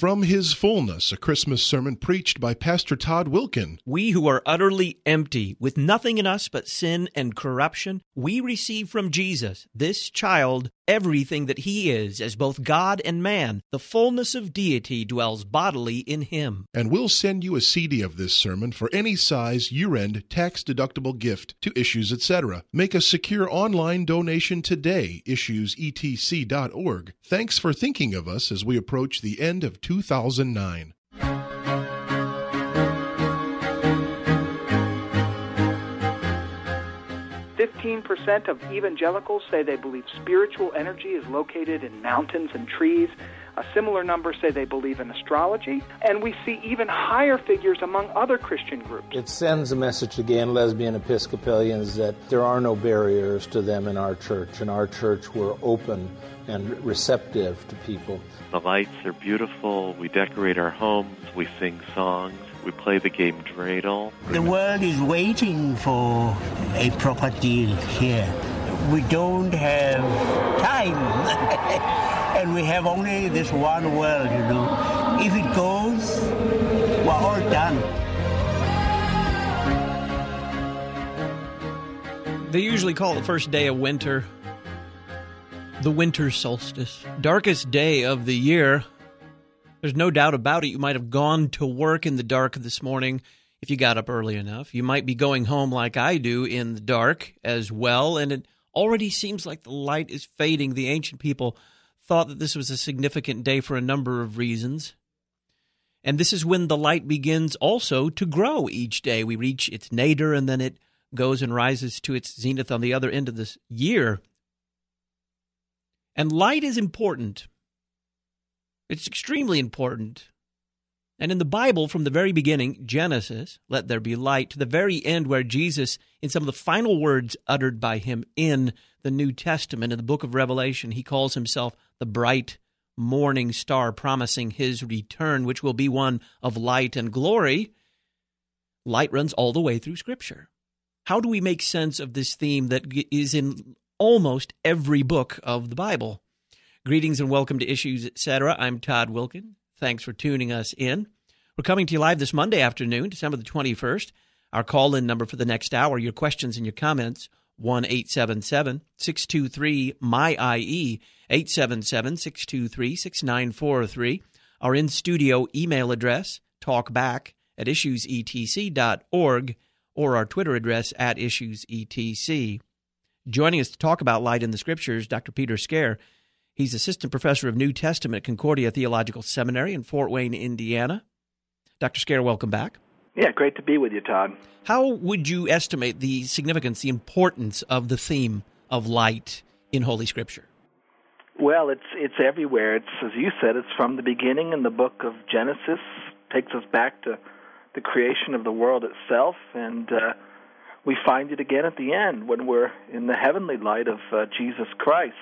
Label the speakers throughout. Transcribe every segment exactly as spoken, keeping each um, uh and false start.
Speaker 1: From His Fullness, a Christmas sermon preached by Pastor Todd Wilken.
Speaker 2: We who are utterly empty, with nothing in us but sin and corruption, we receive from Jesus, this child, everything that He is, as both God and man. The fullness of deity dwells bodily in Him.
Speaker 1: And we'll send you a C D of this sermon for any size, year-end, tax-deductible gift to Issues, et cetera. Make a secure online donation today, issues e t c dot org. Thanks for thinking of us as we approach the end of two thousand nine.
Speaker 3: fifteen percent of evangelicals say they believe spiritual energy is located in mountains and trees. A similar number say they believe in astrology. And we see even higher figures among other Christian groups.
Speaker 4: It sends a message to gay and lesbian Episcopalians that there are no barriers to them in our church. In our church, we're open and receptive to people.
Speaker 5: The lights are beautiful. We decorate our homes. We sing songs. We play the game dreidel.
Speaker 6: The world is waiting for a proper deal here. We don't have time. And we have only this one world, you know. If it goes, we're all done.
Speaker 2: They usually call the first day of winter the winter solstice. Darkest day of the year. There's no doubt about it. You might have gone to work in the dark this morning if you got up early enough. You might be going home like I do in the dark as well. And it already seems like the light is fading. The ancient people thought that this was a significant day for a number of reasons. And this is when the light begins also to grow each day. We reach its nadir and then it goes and rises to its zenith on the other end of this year. And light is important. It's extremely important. And in the Bible, from the very beginning, Genesis, let there be light, to the very end where Jesus, in some of the final words uttered by him in the New Testament, in the book of Revelation, he calls himself the bright morning star, promising his return, which will be one of light and glory. Light runs all the way through Scripture. How do we make sense of this theme that is in almost every book of the Bible? Greetings and welcome to Issues, et cetera. I'm Todd Wilken. Thanks for tuning us in. We're coming to you live this Monday afternoon, December the twenty-first. Our call-in number for the next hour, your questions and your comments, one eight seven seven, six two three, M Y I E, eight seven seven, six two three, six nine four three. Our in-studio email address, talkback at issues e t c dot org, or our Twitter address at issues e t c. Joining us to talk about light in the Scriptures, Doctor Peter Scaer. He's Assistant Professor of New Testament at Concordia Theological Seminary in Fort Wayne, Indiana. Doctor Scaer, welcome back.
Speaker 3: Yeah, great to be with you, Todd.
Speaker 2: How would you estimate the significance, the importance of the theme of light in Holy Scripture?
Speaker 3: Well, it's it's everywhere. It's, as you said, it's from the beginning in the book of Genesis, takes us back to the creation of the world itself, and uh, we find it again at the end when we're in the heavenly light of uh, Jesus Christ.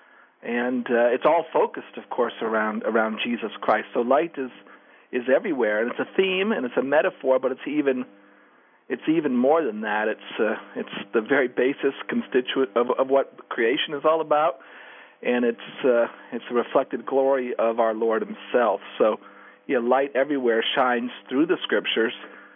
Speaker 3: And uh, it's all focused, of course, around around Jesus Christ. So light is is everywhere, and it's a theme and it's a metaphor, but it's even it's even more than that. It's uh, it's the very basis constituent of, of what creation is all about, and it's uh, it's the reflected glory of our Lord Himself. So, yeah, light everywhere shines through the Scriptures,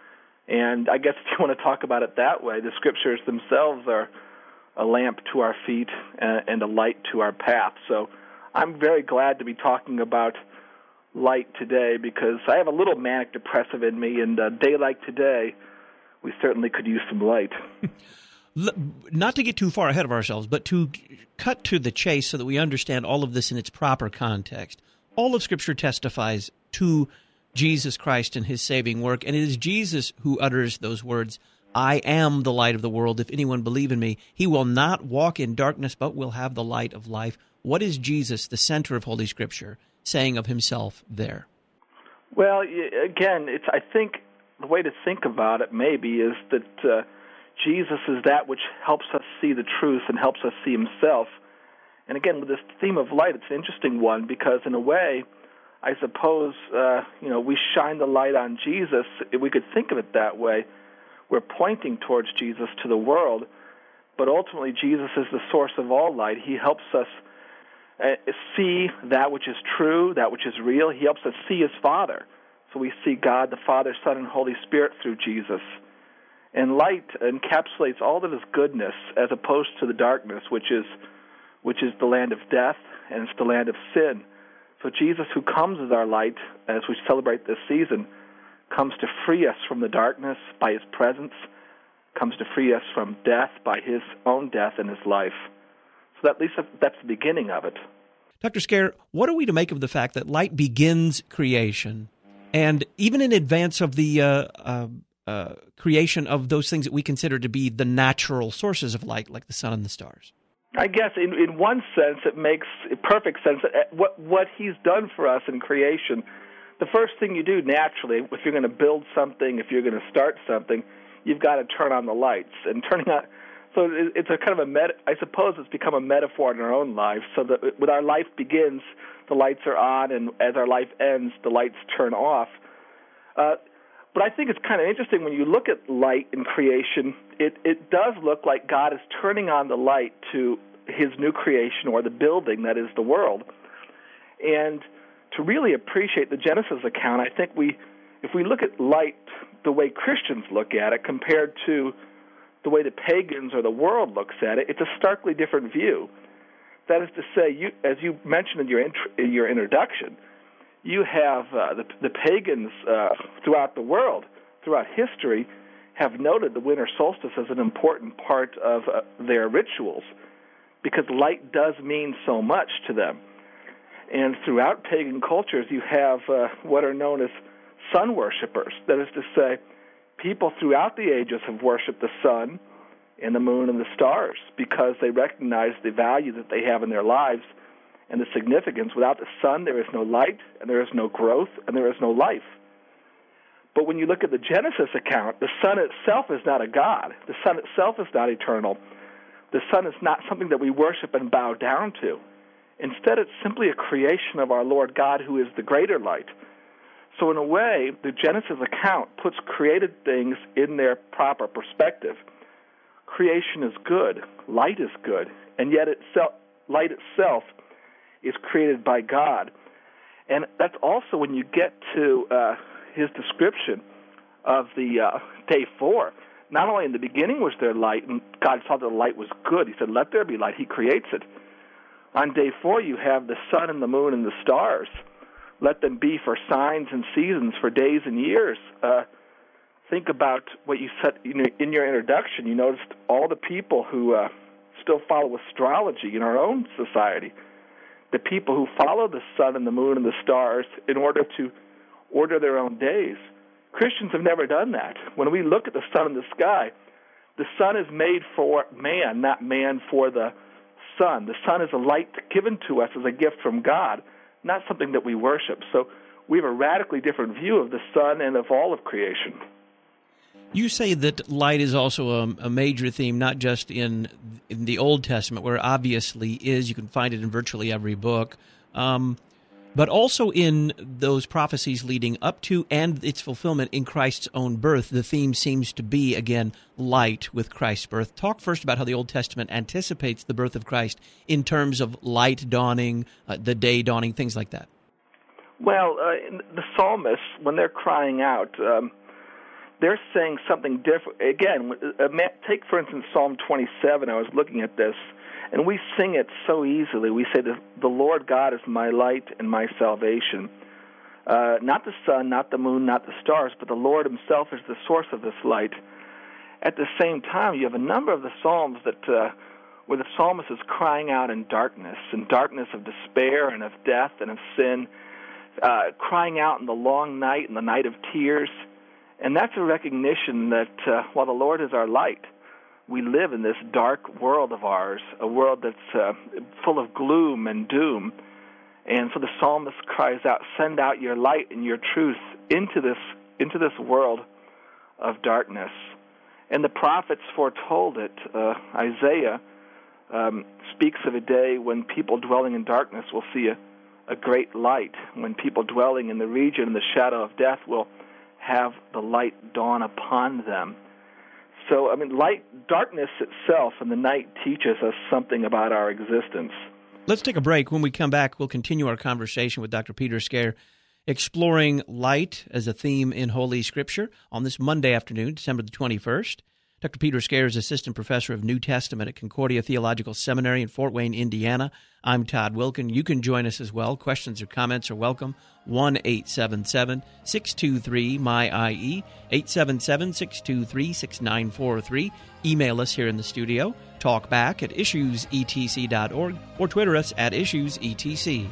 Speaker 3: and I guess if you want to talk about it that way, the Scriptures themselves are a lamp to our feet and a light to our path. So I'm very glad to be talking about light today because I have a little manic depressive in me, and a day like today, we certainly could use some light.
Speaker 2: Not to get too far ahead of ourselves, but to cut to the chase so that we understand all of this in its proper context. All of Scripture testifies to Jesus Christ and His saving work, and it is Jesus who utters those words, I am the light of the world. If anyone believe in me, he will not walk in darkness, but will have the light of life. What is Jesus, the center of Holy Scripture, saying of himself there?
Speaker 3: Well, again, it's I think the way to think about it maybe is that uh, Jesus is that which helps us see the truth and helps us see Himself. And again, with this theme of light, it's an interesting one because in a way, I suppose, uh, you know, we shine the light on Jesus. We could think of it that way. We're pointing towards Jesus to the world, but ultimately Jesus is the source of all light. He helps us uh, see that which is true, that which is real. He helps us see his Father. So we see God, the Father, Son, and Holy Spirit through Jesus. And light encapsulates all that is goodness as opposed to the darkness, which is which is the land of death, and it's the land of sin. So Jesus, who comes as our light, as we celebrate this season, comes to free us from the darkness by his presence, comes to free us from death by his own death in his life. So that, at least that's the beginning of it.
Speaker 2: Doctor Scaer, what are we to make of the fact that light begins creation, and even in advance of the uh, uh, uh, creation of those things that we consider to be the natural sources of light, like the sun and the stars?
Speaker 3: I guess in, in one sense it makes perfect sense. What, what he's done for us in creation, the first thing you do naturally, if you're going to build something, if you're going to start something, you've got to turn on the lights. And turning on, so it's a kind of a, meta, I suppose it's become a metaphor in our own lives, so that when our life begins, the lights are on, and as our life ends, the lights turn off. Uh, But I think it's kind of interesting when you look at light in creation, it, it does look like God is turning on the light to his new creation, or the building that is the world. And to really appreciate the Genesis account, I think we, if we look at light the way Christians look at it compared to the way the pagans or the world looks at it, it's a starkly different view. That is to say, you, as you mentioned in your, int- in your introduction, you have uh, the, the pagans uh, throughout the world, throughout history, have noted the winter solstice as an important part of uh, their rituals, because light does mean so much to them. And throughout pagan cultures, you have uh, what are known as sun worshipers. That is to say, people throughout the ages have worshipped the sun and the moon and the stars because they recognize the value that they have in their lives and the significance. Without the sun, there is no light, and there is no growth, and there is no life. But when you look at the Genesis account, the sun itself is not a god. The sun itself is not eternal. The sun is not something that we worship and bow down to. Instead, it's simply a creation of our Lord God, who is the greater light. So in a way, the Genesis account puts created things in their proper perspective. Creation is good. Light is good. And yet itself, light itself is created by God. And that's also when you get to uh, his description of the uh, day four. Not only in the beginning was there light, and God saw that the light was good. He said, let there be light. He creates it. On day four, you have the sun and the moon and the stars. Let them be for signs and seasons, for days and years. Uh, think about what you said in your introduction. You noticed all the people who uh, still follow astrology in our own society. The people who follow the sun and the moon and the stars in order to order their own days. Christians have never done that. When we look at the sun and the sky, the sun is made for man, not man for the sun. The sun is a light given to us as a gift from God, not something that we worship. So we have a radically different view of the sun and of all of creation.
Speaker 2: You say that light is also a, a major theme, not just in in the Old Testament, where it obviously is. You can find it in virtually every book, um, but also in those prophecies leading up to and its fulfillment in Christ's own birth. The theme seems to be, again, light with Christ's birth. Talk first about how the Old Testament anticipates the birth of Christ in terms of light dawning, uh, the day dawning, things like that.
Speaker 3: Well, uh, the psalmists, when they're crying out, um, they're saying something different. Again, take, for instance, Psalm twenty-seven. I was looking at this, and we sing it so easily. We say, the Lord God is my light and my salvation. Uh, not the sun, not the moon, not the stars, but the Lord himself is the source of this light. At the same time, you have a number of the Psalms that uh, where the psalmist is crying out in darkness, in darkness of despair and of death and of sin, uh, crying out in the long night and the night of tears. And that's a recognition that uh, while the Lord is our light, we live in this dark world of ours, a world that's uh, full of gloom and doom. And so the psalmist cries out, send out your light and your truth into this into this world of darkness. And the prophets foretold it. Uh, Isaiah um, speaks of a day when people dwelling in darkness will see a, a great light, when people dwelling in the region in the shadow of death will have the light dawn upon them. So, I mean, light, darkness itself in the night teaches us something about our existence.
Speaker 2: Let's take a break. When we come back, we'll continue our conversation with Doctor Peter Scaer, exploring light as a theme in Holy Scripture on this Monday afternoon, December the twenty-first. Doctor Peter Scaer is Assistant Professor of New Testament at Concordia Theological Seminary in Fort Wayne, Indiana. I'm Todd Wilken. You can join us as well. Questions or comments are welcome. one eight seven seven, six two three, M Y I E, eight seven seven, six two three, six nine four three. Email us here in the studio. Talk back at issues e t c dot org or Twitter us at issues e t c.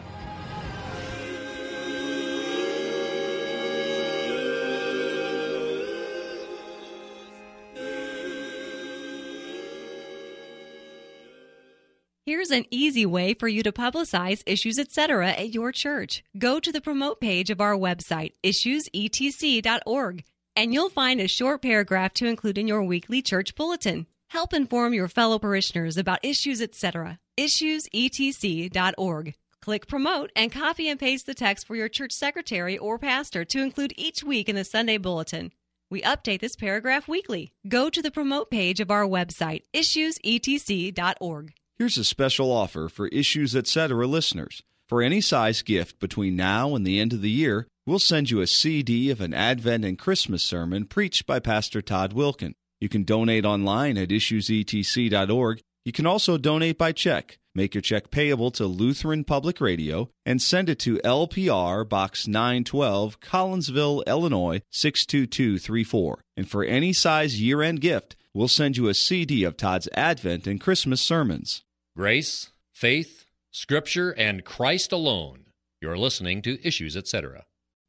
Speaker 7: Here's an easy way for you to publicize Issues Etc. at your church. Go to the promote page of our website, issues e t c dot org, and you'll find a short paragraph to include in your weekly church bulletin. Help inform your fellow parishioners about Issues Etc. issues e t c dot org. Click Promote and copy and paste the text for your church secretary or pastor to include each week in the Sunday bulletin. We update this paragraph weekly. Go to the promote page of our website, issues e t c dot org.
Speaker 8: Here's a special offer for Issues Etc. listeners. For any size gift between now and the end of the year, we'll send you a C D of an Advent and Christmas sermon preached by Pastor Todd Wilken. You can donate online at issues e t c dot org. You can also donate by check. Make your check payable to Lutheran Public Radio and send it to L P R Box nine twelve, Collinsville, Illinois, six two two three four. And for any size year-end gift, we'll send you a C D of Todd's Advent and Christmas sermons.
Speaker 9: Grace, faith, Scripture, and Christ alone. You're listening to Issues Etc.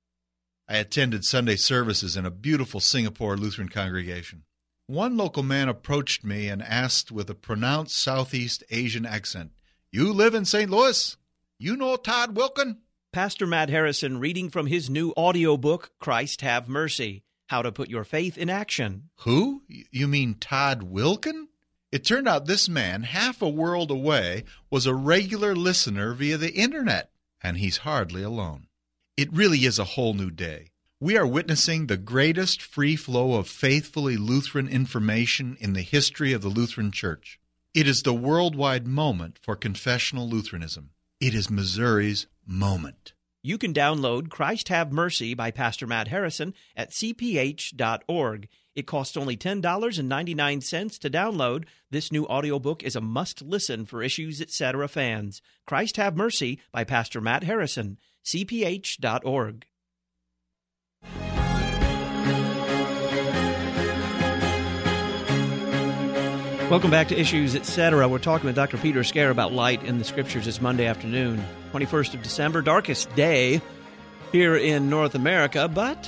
Speaker 10: I attended Sunday services in a beautiful Singapore Lutheran congregation. One local man approached me and asked with a pronounced Southeast Asian accent, "You live in Saint Louis? You know Todd Wilken?"
Speaker 2: Pastor Matt Harrison reading from his new audiobook, Christ Have Mercy, How to Put Your Faith in Action.
Speaker 10: Who? You mean Todd Wilken? It turned out this man, half a world away, was a regular listener via the internet, and he's hardly alone. It really is a whole new day. We are witnessing the greatest free flow of faithfully Lutheran information in the history of the Lutheran Church. It is the worldwide moment for confessional Lutheranism. It is Missouri's moment.
Speaker 2: You can download Christ Have Mercy by Pastor Matt Harrison at c p h dot org. It costs only ten dollars and ninety-nine cents to download. This new audiobook is a must-listen for Issues Etc. fans. Christ Have Mercy by Pastor Matt Harrison, c p h dot org. Welcome back to Issues Etc. We're talking with Doctor Peter Scaer about light in the Scriptures this Monday afternoon, twenty-first of December, darkest day here in North America, but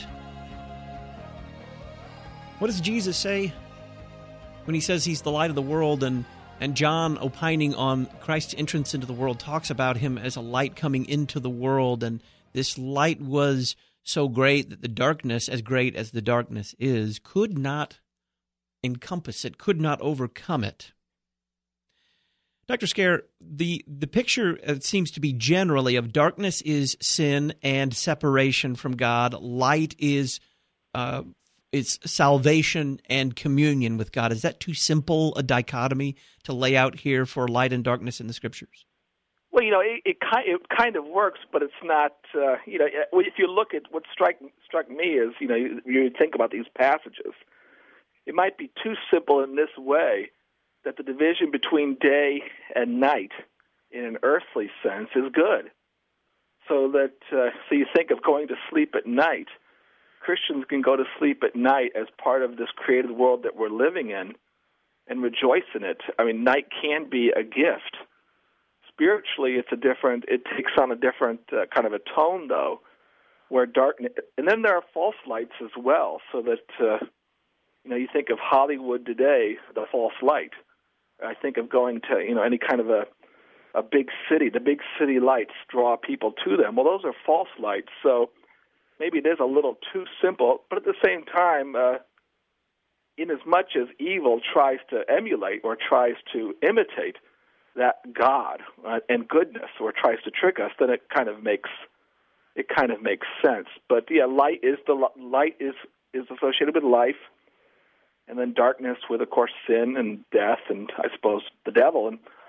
Speaker 2: what does Jesus say when he says he's the light of the world, and, and John, opining on Christ's entrance into the world, talks about him as a light coming into the world, and this light was so great that the darkness, as great as the darkness is, could not encompass it, could not overcome it. Doctor Scaer, the, the picture uh, seems to be generally of darkness is sin and separation from God. Light is uh, it's salvation and communion with God. Is that too simple a dichotomy to lay out here for light and darkness in the Scriptures?
Speaker 3: Well, you know, it, it, it kind of works, but it's not, uh, you know, if you look at what struck, struck me is, you know, you, you think about these passages, it might be too simple in this way, that the division between day and night in an earthly sense is good. So that, uh, so you think of going to sleep at night. Christians can go to sleep at night as part of this created world that we're living in and rejoice in it. I mean, night can be a gift. Spiritually, it's a different, it takes on a different uh, kind of a tone, though, where darkness, and then there are false lights as well, so that, uh, you know, you think of Hollywood today, the false light. I think of going to, you know, any kind of a, a big city. The big city lights draw people to them. Well, those are false lights, so maybe it is a little too simple, but at the same time, uh, in as much as evil tries to emulate or tries to imitate that God uh, and goodness, or tries to trick us, then it kind of makes it kind of makes sense. But yeah, light is the light is is associated with life, and then darkness with, of course, sin and death, and I suppose the devil, and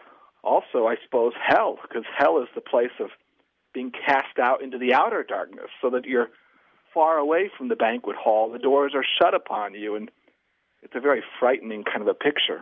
Speaker 3: also, I suppose, hell, because hell is the place of being cast out into the outer darkness, so that you're far away from the banquet hall. The doors are shut upon you, and it's a very frightening kind of a picture.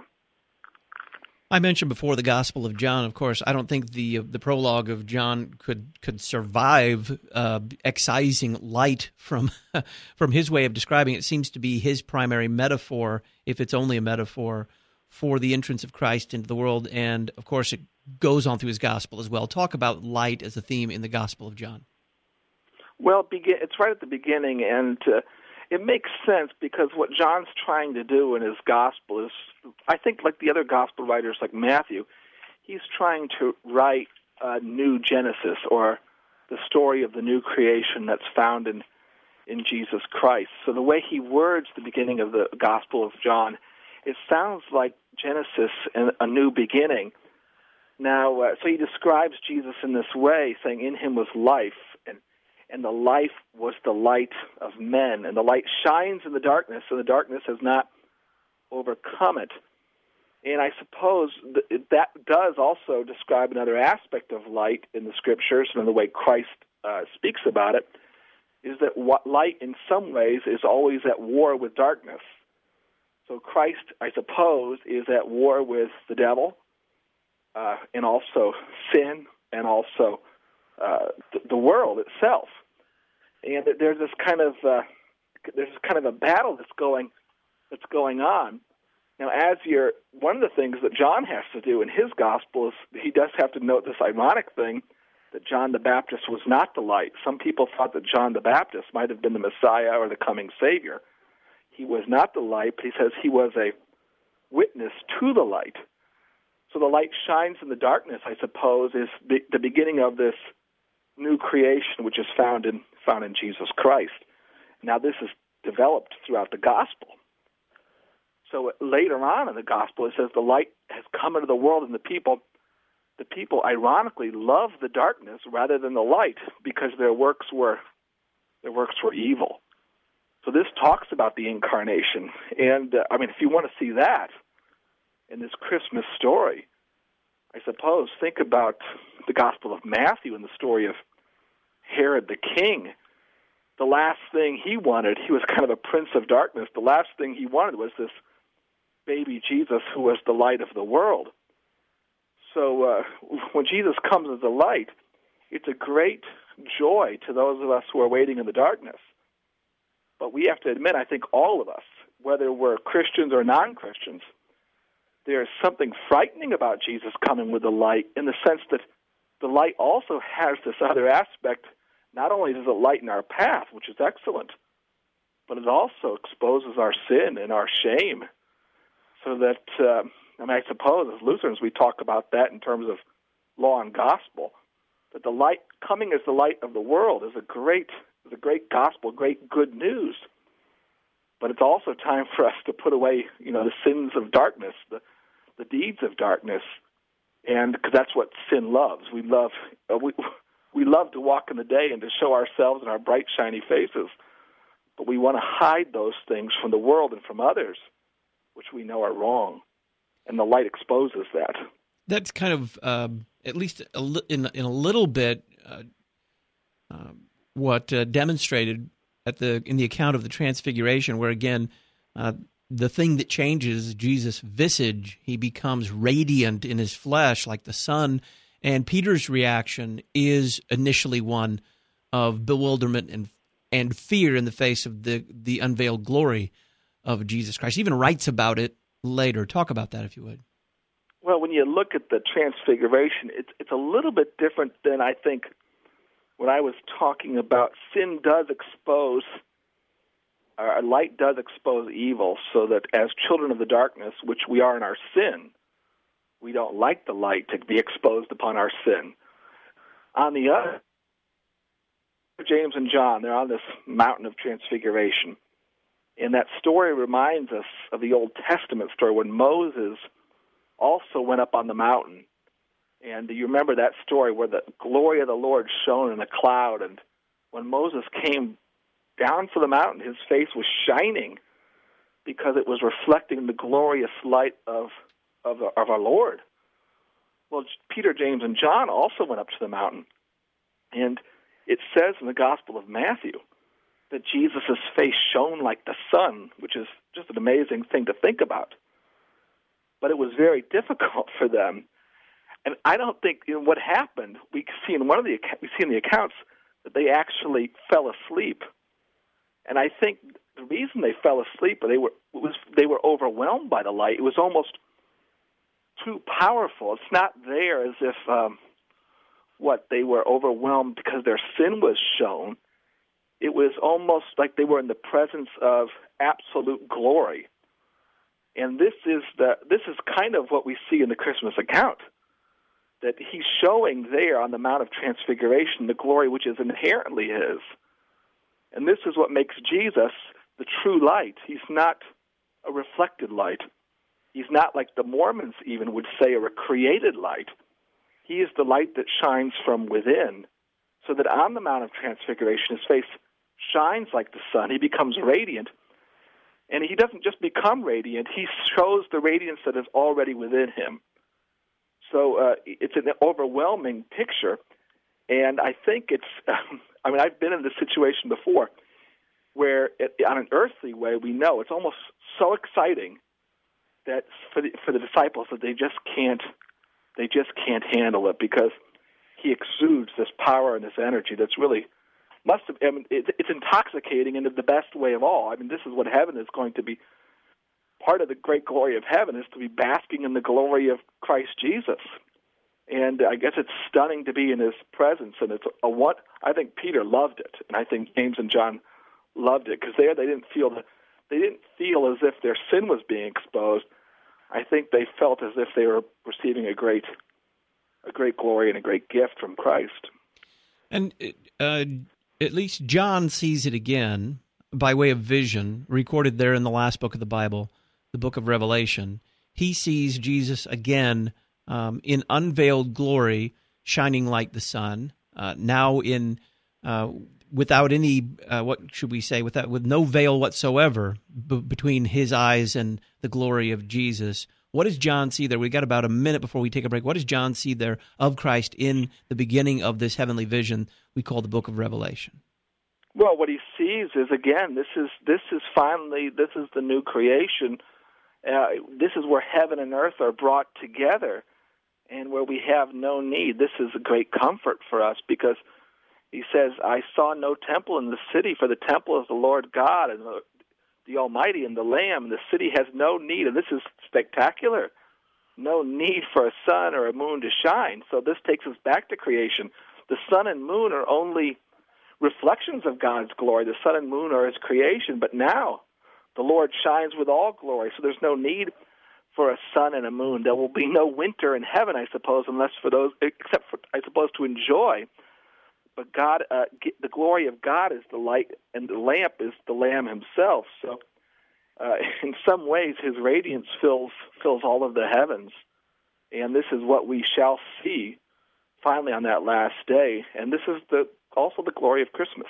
Speaker 2: I mentioned before the Gospel of John. Of course, I don't think the the prologue of John could could survive uh, excising light from from his way of describing it. It seems to be his primary metaphor, if it's only a metaphor, for the entrance of Christ into the world. And, of course, it goes on through his Gospel as well. Talk about light as a theme in the Gospel of John.
Speaker 3: Well, begin, it's right at the beginning, and uh, it makes sense because what John's trying to do in his Gospel is, I think like the other Gospel writers like Matthew, he's trying to write a new Genesis, or the story of the new creation that's found in, in Jesus Christ. So the way he words the beginning of the Gospel of John, it sounds like Genesis and a new beginning. Now, uh, so he describes Jesus in this way, saying, in him was life, and and the life was the light of men, and the light shines in the darkness, and the darkness has not overcome it. And I suppose th- that does also describe another aspect of light in the Scriptures, and the way Christ uh, speaks about it, is that what light in some ways is always at war with darkness. So Christ, I suppose, is at war with the devil, uh, and also sin, and also uh, the, the world itself. And there's this kind of uh, there's kind of a battle that's going that's going on. Now, as you're one of the things that John has to do in his gospel is he does have to note this ironic thing that John the Baptist was not the light. Some people thought that John the Baptist might have been the Messiah or the coming Savior. He was not the light, but he says he was a witness to the light. So the light shines in the darkness, I suppose, is the, the beginning of this new creation, which is found in found in Jesus Christ. Now, this is developed throughout the gospel. So later on in the gospel, it says the light has come into the world, and the people, the people ironically love the darkness rather than the light because their works were their works were evil. So this talks about the incarnation, and uh, I mean, if you want to see that in this Christmas story, I suppose think about the Gospel of Matthew and the story of Herod the king. The last thing he wanted, he was kind of a prince of darkness. The last thing he wanted was this baby Jesus who was the light of the world. So uh, when Jesus comes as the light, it's a great joy to those of us who are waiting in the darkness. But we have to admit, I think all of us, whether we're Christians or non-Christians, there is something frightening about Jesus coming with the light, in the sense that the light also has this other aspect. Not only does it lighten our path, which is excellent, but it also exposes our sin and our shame. So that, uh, I mean, I suppose as Lutherans we talk about that in terms of law and gospel, that the light, coming as the light of the world, is a great, is a great gospel, great good news. But it's also time for us to put away, you know, the sins of darkness, the the deeds of darkness, and because that's what sin loves. We love uh, we we love to walk in the day and to show ourselves in our bright, shiny faces, but we want to hide those things from the world and from others, which we know are wrong, and the light exposes that.
Speaker 2: That's kind of, um, at least a li- in in a little bit, uh, uh, what uh, demonstrated at the in the account of the Transfiguration, where again, uh, the thing that changes Jesus' visage, he becomes radiant in his flesh like the sun, and Peter's reaction is initially one of bewilderment and and fear in the face of the the unveiled glory of Jesus Christ. He even writes about it later. Talk about that, if you would.
Speaker 3: Well, when you look at the Transfiguration, it's it's a little bit different than I think when I was talking about. Sin does expose, our light does expose evil, so that as children of the darkness, which we are in our sin, we don't like the light to be exposed upon our sin. On the other, James and John, they're on this mountain of Transfiguration. And that story reminds us of the Old Testament story when Moses also went up on the mountain. And you remember that story where the glory of the Lord shone in a cloud, and when Moses came down from the mountain, his face was shining because it was reflecting the glorious light of of, of our Lord. Well, Peter, James, and John also went up to the mountain. And it says in the Gospel of Matthew that Jesus' face shone like the sun, which is just an amazing thing to think about. But it was very difficult for them. And I don't think, you know, what happened, we see in one of the we see in the accounts that they actually fell asleep. And I think the reason they fell asleep, they were was they were overwhelmed by the light. It was almost too powerful. It's not there as if um, what they were overwhelmed because their sin was shown. It was almost like they were in the presence of absolute glory. And this is the this is kind of what we see in the Christmas account, that he's showing there on the Mount of Transfiguration the glory which is inherently his. And this is what makes Jesus the true light. He's not a reflected light. He's not like the Mormons even would say, a created light. He is the light that shines from within, so that on the Mount of Transfiguration, his face shines like the sun. He becomes radiant. And he doesn't just become radiant. He shows the radiance that is already within him. So uh, it's an overwhelming picture. And I think it's, um, I mean, I've been in this situation before where it, on an earthly way, we know it's almost so exciting that for the, for the disciples that they just can't, they just can't handle it, because he exudes this power and this energy that's really must have, I mean, it, it's intoxicating in the best way of all. I mean, this is what heaven is going to be. Part of the great glory of heaven is to be basking in the glory of Christ Jesus. And I guess it's stunning to be in his presence. And it's a what I think Peter loved it, and I think James and John loved it, because there they didn't feel the, they didn't feel as if their sin was being exposed. I think they felt as if they were receiving a great, a great glory and a great gift from Christ.
Speaker 2: And uh, at least John sees it again by way of vision, recorded there in the last book of the Bible, the book of Revelation. He sees Jesus again um, in unveiled glory, shining like the sun. Uh, now in uh, without any, uh, what should we say, without with no veil whatsoever b- between his eyes and the glory of Jesus. What does John see there? We got about a minute before we take a break. What does John see there of Christ in the beginning of this heavenly vision we call the book of Revelation?
Speaker 3: Well, what he sees is, again, this is this is finally, this is the new creation. Uh, this is where heaven and earth are brought together, and where we have no need. This is a great comfort for us, because he says, I saw no temple in the city, for the temple is the Lord God and the, the Almighty and the Lamb, and the city has no need. And this is spectacular. No need for a sun or a moon to shine. So this takes us back to creation. The sun and moon are only reflections of God's glory. The sun and moon are his creation, but now the Lord shines with all glory, so there's no need for a sun and a moon. There will be no winter in heaven, I suppose, unless for those, except for, I suppose, to enjoy. But God, uh, the glory of God is the light, and the lamp is the Lamb himself. So uh, in some ways, his radiance fills fills all of the heavens, and this is what we shall see finally on that last day. And this is the also the glory of Christmas.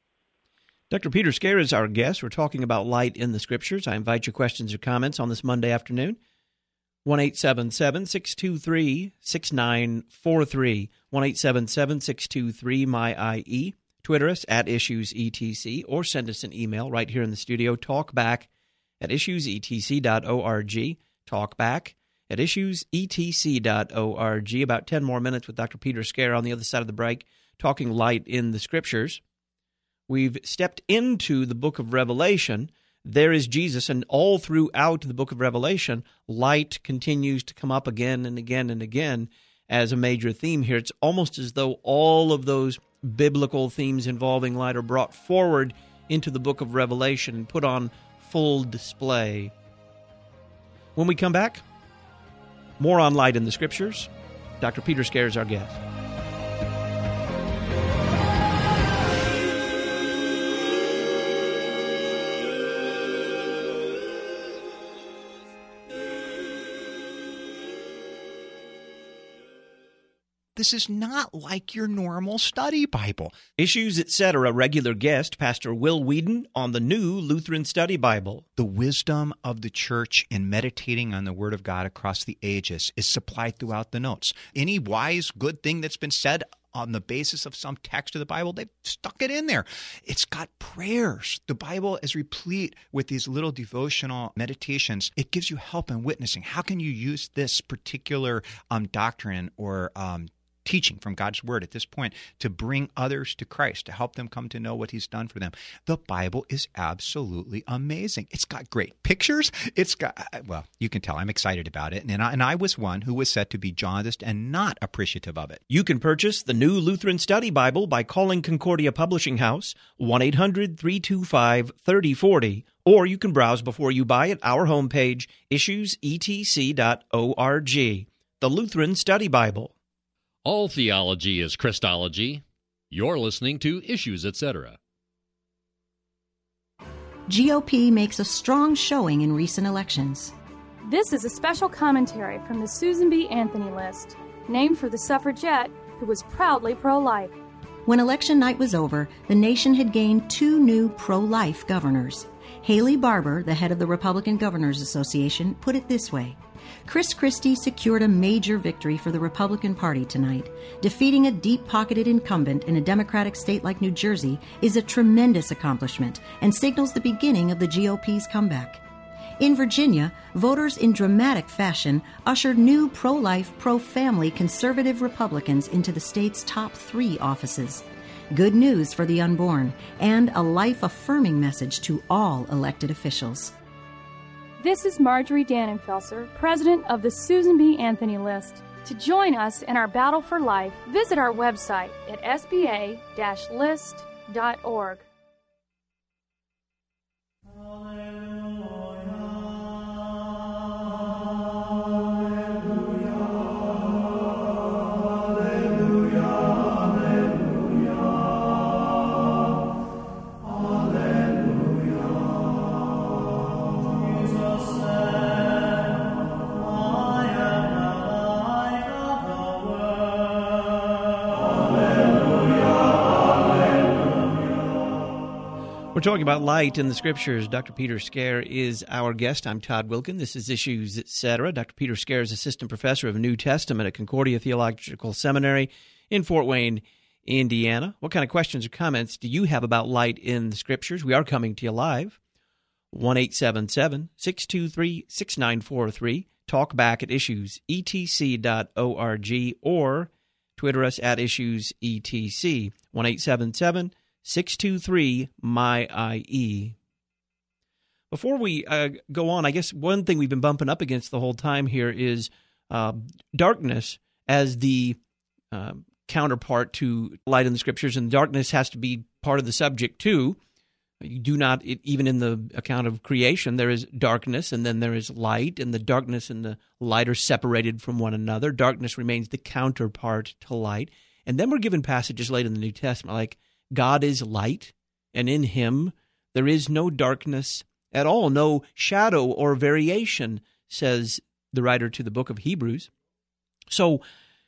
Speaker 2: Doctor Peter Scaer is our guest. We're talking about light in the Scriptures. I invite your questions or comments on this Monday afternoon. one eight seven seven, six two three, six nine four three. one eight seven seven, six two three, M Y I E. Twitter us at Issues E T C, or send us an email right here in the studio, talkback at issues e t c dot org. Talkback at issues e t c dot org. About ten more minutes with Doctor Peter Scaer on the other side of the break, talking light in the Scriptures. We've stepped into the book of Revelation. There is Jesus, and all throughout the book of Revelation, light continues to come up again and again and again as a major theme here. It's almost as though all of those biblical themes involving light are brought forward into the book of Revelation and put on full display. When we come back, more on light in the Scriptures. Doctor Peter Scaer is our guest.
Speaker 11: This is not like your normal study Bible.
Speaker 2: Issues, et cetera. Regular guest, Pastor Will Whedon on the New Lutheran Study Bible.
Speaker 11: The wisdom of the church in meditating on the Word of God across the ages is supplied throughout the notes. Any wise, good thing that's been said on the basis of some text of the Bible, they've stuck it in there. It's got prayers. The Bible is replete with these little devotional meditations. It gives you help in witnessing. How can you use this particular um, doctrine or um teaching from God's Word at this point to bring others to Christ, to help them come to know what He's done for them? The Bible is absolutely amazing. It's got great pictures. It's got, well, you can tell I'm excited about it. And I, and I was one who was said to be jaundiced and not appreciative of it.
Speaker 2: You can purchase the New Lutheran Study Bible by calling Concordia Publishing House, one eight hundred, three two five, three oh four oh, or you can browse before you buy at our homepage, issues e t c dot org. The Lutheran Study Bible.
Speaker 9: All theology is Christology. You're listening to Issues, et cetera.
Speaker 12: G O P makes a strong showing in recent elections.
Speaker 13: This is a special commentary from the Susan B. Anthony list, named for the suffragette who was proudly pro-life.
Speaker 12: When election night was over, the nation had gained two new pro-life governors. Haley Barbour, the head of the Republican Governors Association, put it this way: Chris Christie secured a major victory for the Republican Party tonight. Defeating a deep-pocketed incumbent in a Democratic state like New Jersey is a tremendous accomplishment and signals the beginning of the G O P's comeback. In Virginia, voters in dramatic fashion ushered new pro-life, pro-family conservative Republicans into the state's top three offices. Good news for the unborn, and a life-affirming message to all elected officials.
Speaker 13: This is Marjorie Dannenfelser, president of the Susan B. Anthony list. To join us in our battle for life, visit our website at s b a dash list dot org.
Speaker 2: We're talking about light in the Scriptures. Doctor Peter Scaer is our guest. I'm Todd Wilkin. This is Issues, et cetera. Doctor Peter Scaer is Assistant Professor of New Testament at Concordia Theological Seminary in Fort Wayne, Indiana. What kind of questions or comments do you have about light in the Scriptures? We are coming to you live. one eight seven seven, six two three, six nine four three. Talk back at issues e t c dot org or Twitter us at issues e t c. one eight seven seven, six two three, M Y I E. Before we uh, go on, I guess one thing we've been bumping up against the whole time here is uh, darkness as the uh, counterpart to light in the Scriptures, and darkness has to be part of the subject too. You do not, it, even in the account of creation, there is darkness and then there is light, and the darkness and the light are separated from one another. Darkness remains the counterpart to light. And then we're given passages later in the New Testament like, God is light, and in Him there is no darkness at all, no shadow or variation, says the writer to the book of Hebrews. So,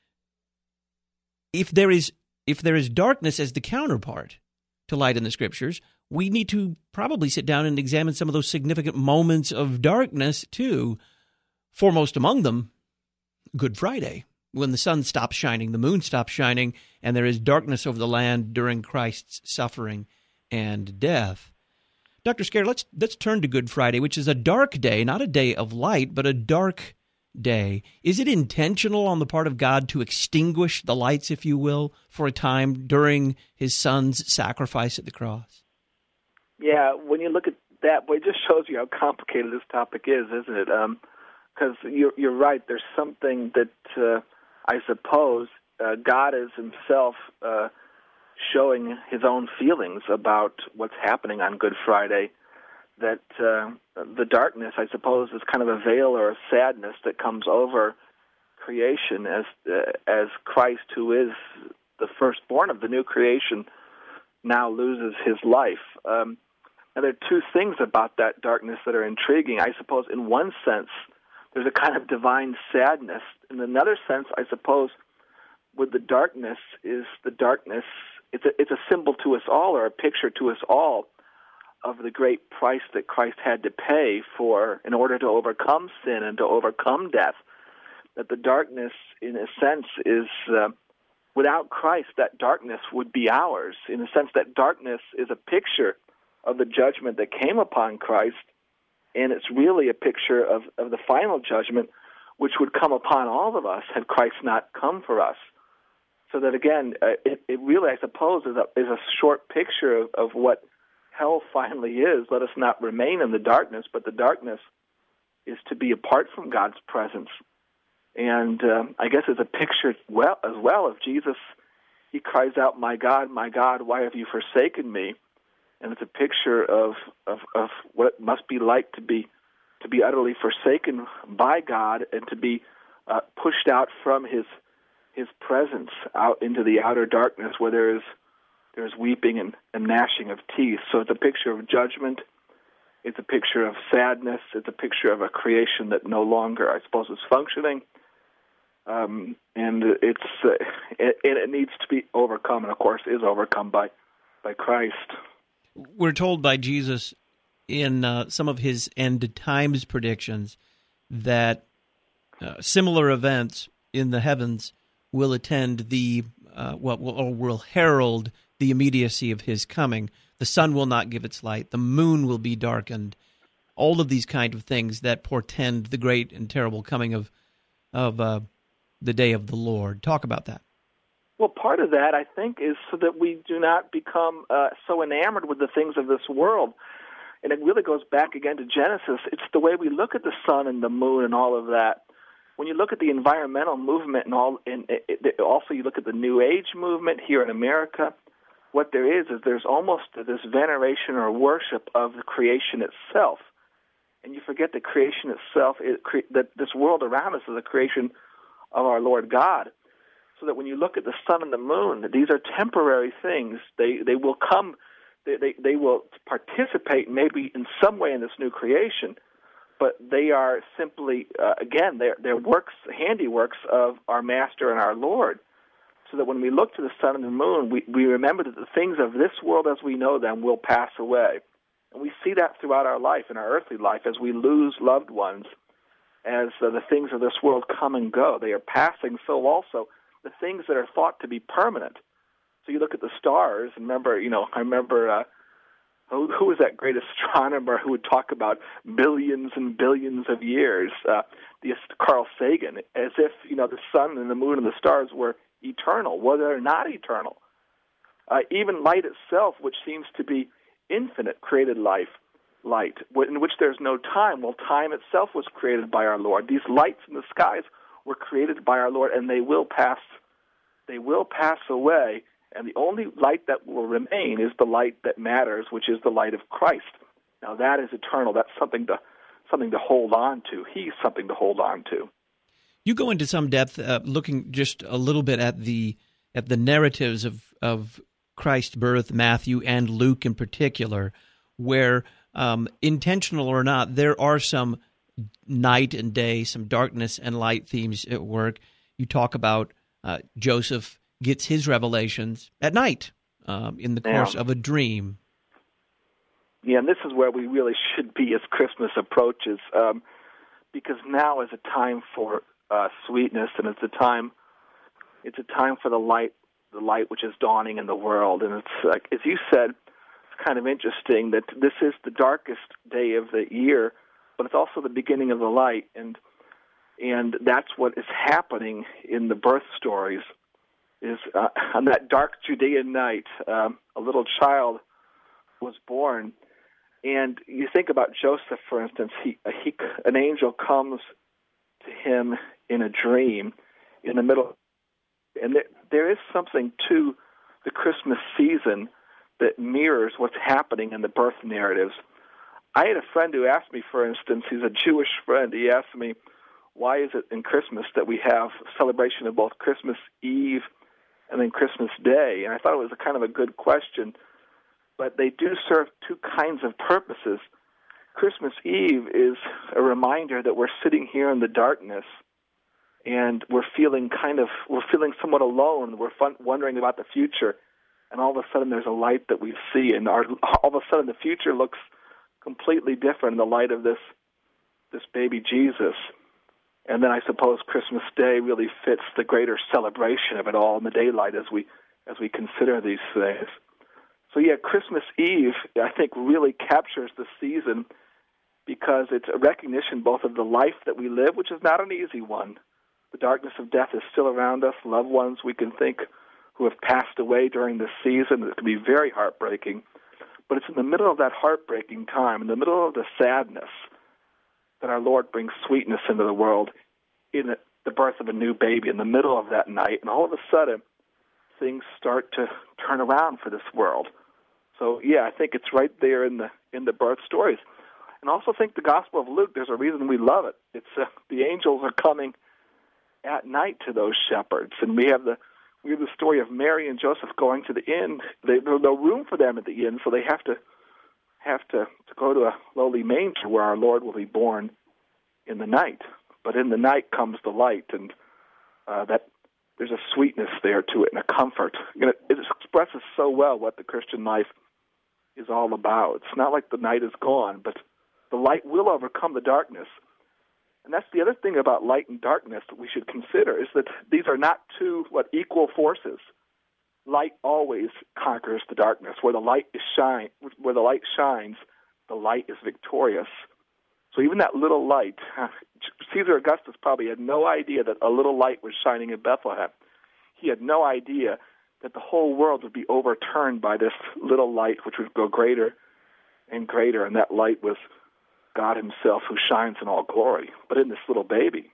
Speaker 2: if there is if there is darkness as the counterpart to light in the Scriptures, we need to probably sit down and examine some of those significant moments of darkness too. Foremost among them, Good Friday, when the sun stops shining, the moon stops shining, and there is darkness over the land during Christ's suffering and death. Doctor Scaer, let's let's turn to Good Friday, which is a dark day, not a day of light, but a dark day. Is it intentional on the part of God to extinguish the lights, if you will, for a time during His Son's sacrifice at the cross?
Speaker 3: Yeah, when you look at that, well, it just shows you how complicated this topic is, isn't it? Because um, you're, you're right, there's something that uh, I suppose uh, God is Himself uh, showing His own feelings about what's happening on Good Friday, that uh, the darkness, I suppose, is kind of a veil or a sadness that comes over creation as uh, as Christ, who is the firstborn of the new creation, now loses His life. Um, now, there are two things about that darkness that are intriguing. I suppose in one sense, there's a kind of divine sadness. In another sense, I suppose, with the darkness is the darkness. It's a, it's a symbol to us all, or a picture to us all, of the great price that Christ had to pay for in order to overcome sin and to overcome death. That the darkness, in a sense, is uh, without Christ, that darkness would be ours. In a sense, that darkness is a picture of the judgment that came upon Christ, and it's really a picture of, of the final judgment which would come upon all of us had Christ not come for us. So that, again, uh, it, it really, I suppose, is a, is a short picture of, of what hell finally is. Let us not remain in the darkness, but the darkness is to be apart from God's presence. And um, I guess it's a picture well as well of Jesus. He cries out, "My God, my God, why have you forsaken me?" And it's a picture of, of, of what it must be like to be to be utterly forsaken by God and to be uh, pushed out from His His presence out into the outer darkness where there is there's weeping and, and gnashing of teeth. So it's a picture of judgment. It's a picture of sadness. It's a picture of a creation that no longer, I suppose, is functioning. Um, and it's uh, it, it needs to be overcome, and of course is overcome by by Christ.
Speaker 2: We're told by Jesus in uh, some of his end times predictions that uh, similar events in the heavens will attend the uh, what will or will herald the immediacy of his coming. The sun will not give its light. The moon will be darkened. All of these kind of things that portend the great and terrible coming of of uh, the day of the Lord. Talk about that.
Speaker 3: Well, part of that, I think, is so that we do not become uh, so enamored with the things of this world. And it really goes back again to Genesis. It's the way we look at the sun and the moon and all of that. When you look at the environmental movement and all, and it, it, also you look at the New Age movement here in America, what there is is there's almost this veneration or worship of the creation itself. And you forget that creation itself, it, cre- that this world around us is a creation of our Lord God. So that when you look at the sun and the moon, these are temporary things. They they will come, they, they, they will participate maybe in some way in this new creation, but they are simply, uh, again, they're, they're works, handiworks of our Master and our Lord. So that when we look to the sun and the moon, we, we remember that the things of this world as we know them will pass away. And we see that throughout our life, in our earthly life, as we lose loved ones, as uh, the things of this world come and go. They are passing, so also the things that are thought to be permanent. So you look at the stars, and remember, you know, I remember, uh, who, who was that great astronomer who would talk about billions and billions of years, uh, the Carl Sagan, as if, you know, the sun and the moon and the stars were eternal. Well, they're not eternal. Uh, even light itself, which seems to be infinite, created life, light, in which there's no time. Well, time itself was created by our Lord. These lights in the skies were created by our Lord, and they will pass. They will pass away, and the only light that will remain is the light that matters, which is the light of Christ. Now, that is eternal. That's something to something to hold on to. He's something to hold on to.
Speaker 2: You go into some depth, uh, looking just a little bit at the at the narratives of of Christ's birth, Matthew and Luke in particular, where um, intentional or not, there are some night and day, some darkness and light themes at work. You talk about uh, Joseph gets his revelations at night um, in the course
Speaker 3: yeah.
Speaker 2: of a dream.
Speaker 3: Yeah, and this is where we really should be as Christmas approaches, um, because now is a time for uh, sweetness, and it's a time, it's a time for the light, the light which is dawning in the world. And it's like, as you said, it's kind of interesting that this is the darkest day of the year, but it's also the beginning of the light, and and that's what is happening in the birth stories. Is uh, on that dark Judean night, um, a little child was born, and you think about Joseph, for instance. He, he an angel comes to him in a dream in the middle, and there, there is something to the Christmas season that mirrors what's happening in the birth narratives. I had a friend who asked me, for instance, he's a Jewish friend, he asked me, why is it in Christmas that we have celebration of both Christmas Eve and then Christmas Day? And I thought it was a kind of a good question, but they do serve two kinds of purposes. Christmas Eve is a reminder that we're sitting here in the darkness, and we're feeling kind of, we're feeling somewhat alone. We're fun, wondering about the future, and all of a sudden there's a light that we see, and our, all of a sudden the future looks completely different in the light of this this baby Jesus. And then I suppose Christmas Day really fits the greater celebration of it all in the daylight as we as we consider these things. So yeah, Christmas Eve, I think, really captures the season because it's a recognition both of the life that we live, which is not an easy one. The darkness of death is still around us. Loved ones we can think who have passed away during this season. It can be very heartbreaking. But it's in the middle of that heartbreaking time, in the middle of the sadness, that our Lord brings sweetness into the world in the birth of a new baby in the middle of that night. And all of a sudden, things start to turn around for this world. So, yeah, I think it's right there in the in the birth stories. And I also think the Gospel of Luke, there's a reason we love it. It's uh, the angels are coming at night to those shepherds. And we have the we have the story of Mary and Joseph going to the inn. They, there's no room for them at the inn, so they have to have to, to go to a lowly manger where our Lord will be born in the night. But in the night comes the light, and uh, that there's a sweetness there to it and a comfort. You know, it expresses so well what the Christian life is all about. It's not like the night is gone, but the light will overcome the darkness. And that's the other thing about light and darkness that we should consider, is that these are not two, what, equal forces. Light always conquers the darkness. Where the light is shine, where the light shines, the light is victorious. So even that little light, Caesar Augustus probably had no idea that a little light was shining in Bethlehem. He had no idea that the whole world would be overturned by this little light, which would go greater and greater, and that light was God himself, who shines in all glory, but in this little baby.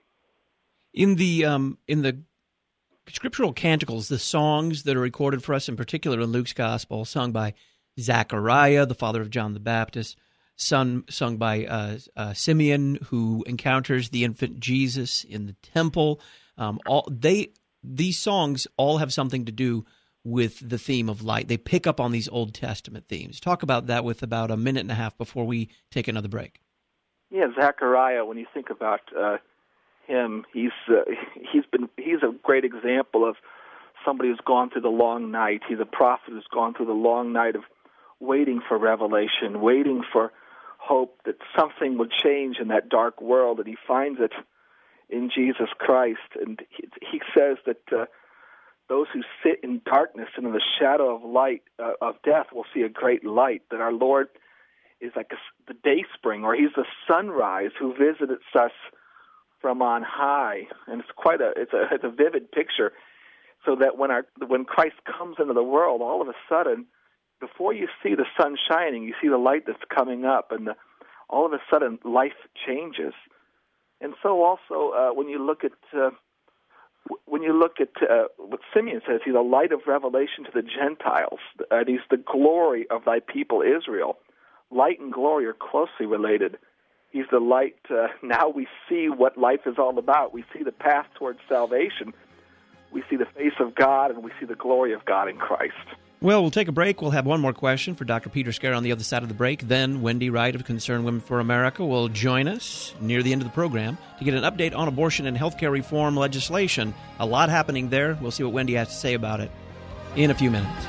Speaker 2: In the um, in the scriptural canticles, the songs that are recorded for us, in particular in Luke's Gospel, sung by Zechariah, the father of John the Baptist, sung, sung by uh, uh, Simeon, who encounters the infant Jesus in the temple. Um, all they these songs all have something to do with the theme of light. They pick up on these Old Testament themes. Talk about that with about a minute and a half before we take another break.
Speaker 3: Yeah, Zechariah, when you think about uh, him, he's uh, he's been he's a great example of somebody who's gone through the long night. He's a prophet who's gone through the long night of waiting for revelation, waiting for hope that something would change in that dark world, and he finds it in Jesus Christ. And he, he says that uh, those who sit in darkness and in the shadow of light uh, of death will see a great light, that our Lord is like a, the day spring, or he's the sunrise who visits us from on high. And it's quite a it's a it's a vivid picture, so that when our when Christ comes into the world, all of a sudden, before you see the sun shining, you see the light that's coming up, and the, all of a sudden life changes. And so also uh, when you look at uh, when you look at uh, what Simeon says, he's a light of revelation to the Gentiles, and he's the glory of thy people Israel. Light and glory are closely related. He's the light. Uh, now we see what life is all about. We see the path towards salvation. We see the face of God, and we see the glory of God in Christ.
Speaker 2: Well, we'll take a break. We'll have one more question for Doctor Peter Scair on the other side of the break. Then Wendy Wright of Concerned Women for America will join us near the end of the program to get an update on abortion and healthcare reform legislation. A lot happening there. We'll see what Wendy has to say about it in a few minutes.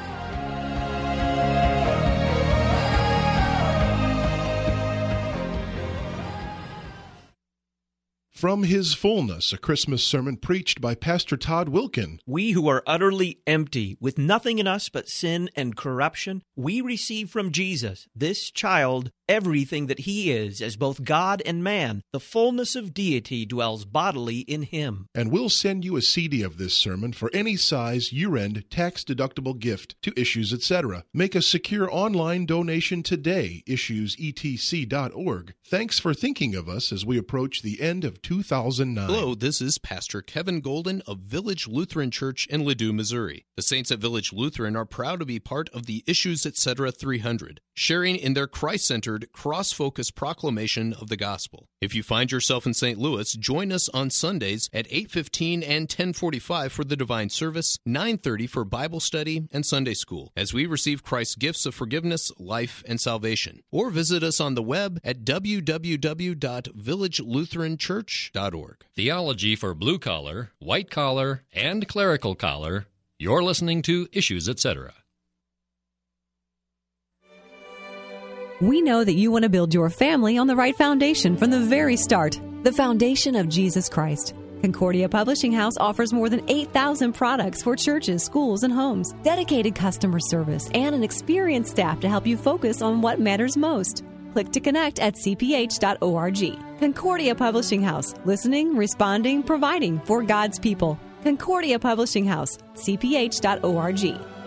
Speaker 1: From His Fullness, a Christmas sermon preached by Pastor Todd Wilkin.
Speaker 2: We who are utterly empty, with nothing in us but sin and corruption, we receive from Jesus, this child, everything that he is, as both God and man. The fullness of deity dwells bodily in him.
Speaker 1: And we'll send you a C D of this sermon for any size, year-end, tax-deductible gift to Issues, et cetera. Make a secure online donation today, issues e t c dot org. Thanks for thinking of us as we approach the end of two thousand nine.
Speaker 14: Hello, this is Pastor Kevin Golden of Village Lutheran Church in Ladue, Missouri. The saints at Village Lutheran are proud to be part of the Issues, et cetera. three hundred, sharing in their Christ-centered word, cross-focused proclamation of the gospel. If you find yourself in Saint Louis, join us on Sundays at eight fifteen and ten forty-five for the divine service, nine thirty for Bible study and Sunday school, as we receive Christ's gifts of forgiveness, life, and salvation. Or visit us on the web at w w w dot village lutheran church dot org.
Speaker 9: Theology for blue-collar, white-collar, and clerical collar. You're listening to Issues, et cetera.
Speaker 7: We know that you want to build your family on the right foundation from the very start, the foundation of Jesus Christ. Concordia Publishing House offers more than eight thousand products for churches, schools, and homes, dedicated customer service, and an experienced staff to help you focus on what matters most. Click to connect at c p h dot org. Concordia Publishing House, listening, responding, providing for God's people. Concordia Publishing House, c p h dot org.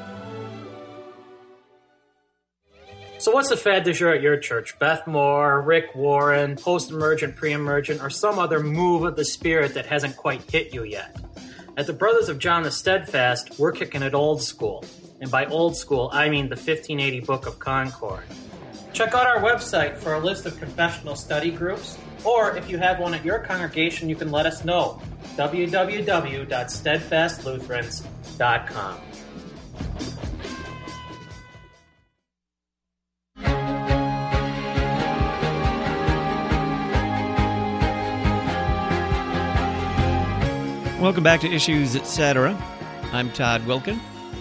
Speaker 15: So what's the fad du jour at your church? Beth Moore, Rick Warren, post-emergent, pre-emergent, or some other move of the Spirit that hasn't quite hit you yet? At the Brothers of John the Steadfast, we're kicking it old school. And by old school, I mean the fifteen eighty Book of Concord. Check out our website for a list of confessional study groups, or if you have one at your congregation, you can let us know. w w w dot steadfast lutherans dot com.
Speaker 2: Welcome back to Issues, et cetera. I'm Todd Wilkin.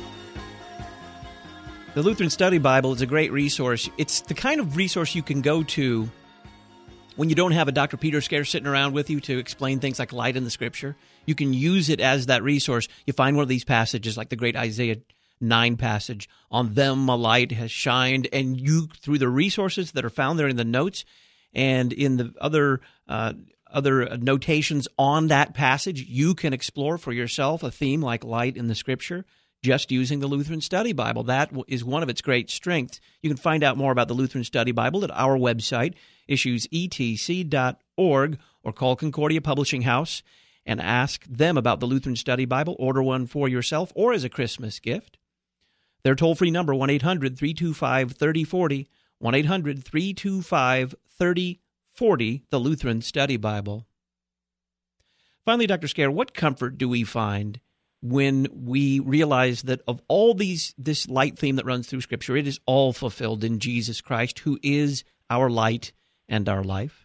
Speaker 2: The Lutheran Study Bible is a great resource. It's the kind of resource you can go to when you don't have a Doctor Peter Scare sitting around with you to explain things like light in the Scripture. You can use it as that resource. You find one of these passages, like the great Isaiah nine passage, on them a light has shined, and you, through the resources that are found there in the notes and in the other uh, other notations on that passage, you can explore for yourself a theme like light in the Scripture just using the Lutheran Study Bible. That is one of its great strengths. You can find out more about the Lutheran Study Bible at our website, issues e t c dot org, or call Concordia Publishing House and ask them about the Lutheran Study Bible. Order one for yourself or as a Christmas gift. Their toll-free number, one eight hundred three two five three oh four oh, one eight hundred three two five three oh four oh, the Lutheran Study Bible. Finally, Doctor Scare, what comfort do we find when we realize that of all these this light theme that runs through Scripture, it is all fulfilled in Jesus Christ, who is our light and our life?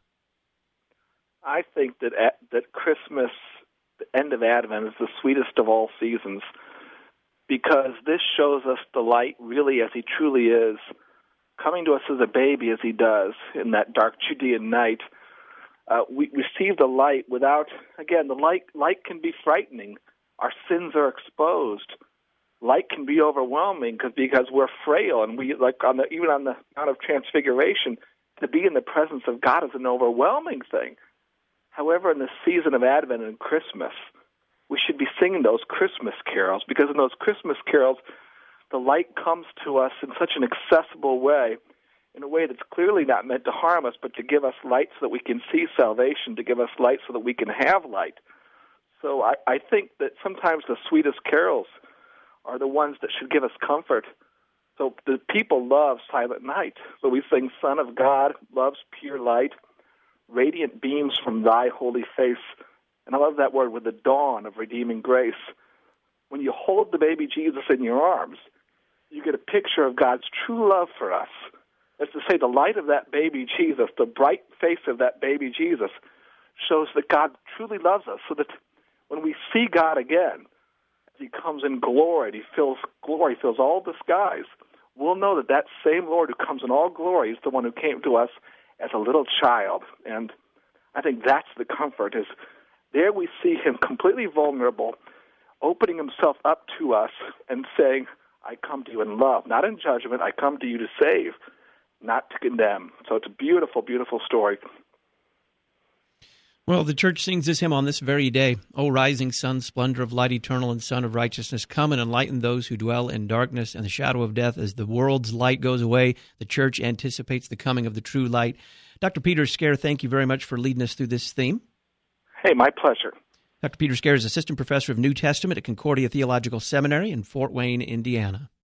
Speaker 3: I think that that Christmas, the end of Advent, is the sweetest of all seasons, because this shows us the light really as he truly is, coming to us as a baby as he does in that dark Judean night. Uh, we receive the light without, again, the light, light can be frightening. Our sins are exposed. Light can be overwhelming because because we're frail, and we like on the even on the Mount of Transfiguration, to be in the presence of God is an overwhelming thing. However, in the season of Advent and Christmas, we should be singing those Christmas carols, because in those Christmas carols, the light comes to us in such an accessible way, in a way that's clearly not meant to harm us, but to give us light so that we can see salvation, to give us light so that we can have light. So I, I think that sometimes the sweetest carols are the ones that should give us comfort. So the people love Silent Night. So we sing, Son of God, love's pure light, radiant beams from thy holy face. And I love that word, with the dawn of redeeming grace. When you hold the baby Jesus in your arms, you get a picture of God's true love for us. That's to say, the light of that baby Jesus, the bright face of that baby Jesus, shows that God truly loves us, so that when we see God again, as he comes in glory, and he fills glory, fills all the skies, we'll know that that same Lord who comes in all glory is the one who came to us as a little child. And I think that's the comfort, is there we see him completely vulnerable, opening himself up to us and saying, I come to you in love, not in judgment. I come to you to save, not to condemn. So it's a beautiful, beautiful story.
Speaker 2: Well, the church sings this hymn on this very day. O rising sun, splendor of light eternal and sun of righteousness, come and enlighten those who dwell in darkness and the shadow of death. As the world's light goes away, the church anticipates the coming of the true light. Doctor Peter Scare, thank you very much for leading us through this theme.
Speaker 3: Hey, my pleasure.
Speaker 2: Doctor Peter Scare is Assistant Professor of New Testament at Concordia Theological Seminary in Fort Wayne, Indiana.